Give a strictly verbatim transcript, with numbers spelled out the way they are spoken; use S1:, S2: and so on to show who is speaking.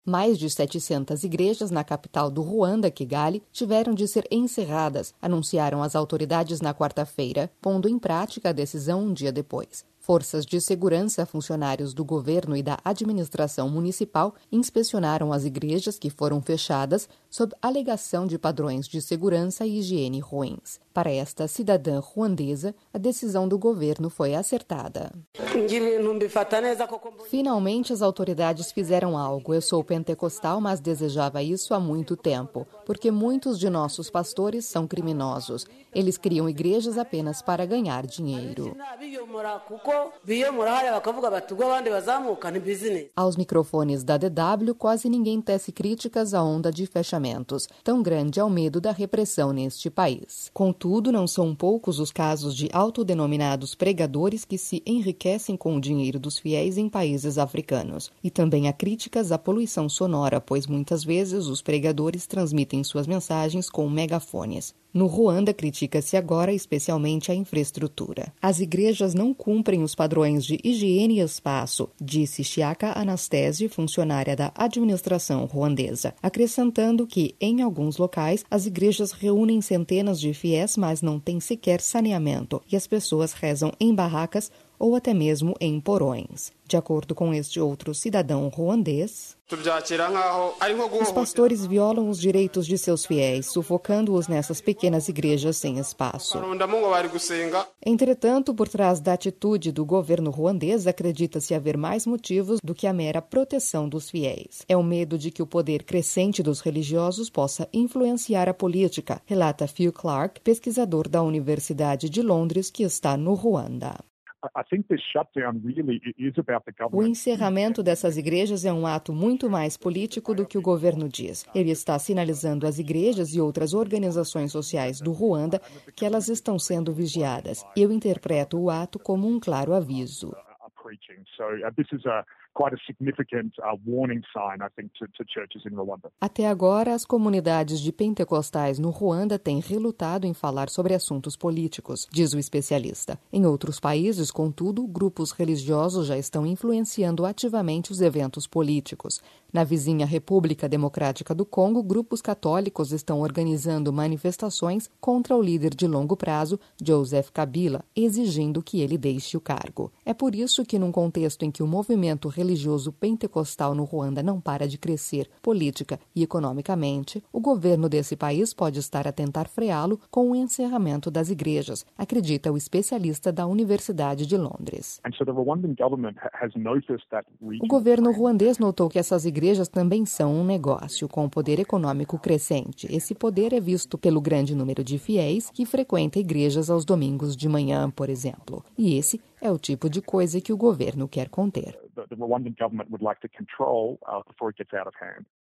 S1: Mais de setecentas igrejas na capital do Ruanda, Kigali, tiveram de ser encerradas, anunciaram as autoridades na quarta-feira, pondo em prática a decisão um dia depois. Forças de segurança, funcionários do governo e da administração municipal inspecionaram as igrejas que foram fechadas sob alegação de padrões de segurança e higiene ruins. Para esta cidadã ruandesa, a decisão do governo foi acertada. Finalmente, as autoridades fizeram algo. Eu sou pentecostal, mas desejava isso há muito tempo, porque muitos de nossos pastores são criminosos. Eles criam igrejas apenas para ganhar dinheiro. Aos microfones da D W, quase ninguém tece críticas à onda de fechamentos. Tão grande é o medo da repressão neste país. Contudo, não são poucos os casos de autodenominados pregadores que se enriquecem com o dinheiro dos fiéis em países africanos. E também há críticas à poluição sonora, pois muitas vezes os pregadores transmitem suas mensagens com megafones. No Ruanda, critica-se agora especialmente a infraestrutura. As igrejas não cumprem os padrões de higiene e espaço, disse Chiaka Anastasi, funcionária da administração ruandesa, acrescentando que, em alguns locais, as igrejas reúnem centenas de fiéis, mas não têm sequer saneamento, e as pessoas rezam em barracas ou até mesmo em porões. De acordo com este outro cidadão ruandês, os pastores violam os direitos de seus fiéis, sufocando-os nessas pequenas igrejas sem espaço. Entretanto, por trás da atitude do governo ruandês, acredita-se haver mais motivos do que a mera proteção dos fiéis. É o medo de que o poder crescente dos religiosos possa influenciar a política, relata Phil Clark, pesquisador da Universidade de Londres, que está no Ruanda. O encerramento dessas igrejas é um ato muito mais político do que o governo diz. Ele está sinalizando às igrejas e outras organizações sociais do Ruanda que elas estão sendo vigiadas. Eu interpreto o ato como um claro aviso. Até agora, as comunidades de pentecostais no Ruanda têm relutado em falar sobre assuntos políticos, diz o especialista. Em outros países, contudo, grupos religiosos já estão influenciando ativamente os eventos políticos. Na vizinha República Democrática do Congo, grupos católicos estão organizando manifestações contra o líder de longo prazo, Joseph Kabila, exigindo que ele deixe o cargo. É por isso que, num contexto em que o movimento religioso pentecostal no Ruanda não para de crescer política e economicamente, o governo desse país pode estar a tentar freá-lo com o encerramento das igrejas, acredita o especialista da Universidade de Londres. O governo ruandês notou que essas igrejas também são um negócio com poder econômico crescente. Esse poder é visto pelo grande número de fiéis que frequenta igrejas aos domingos de manhã, por exemplo. E esse é o tipo de coisa que o governo quer conter.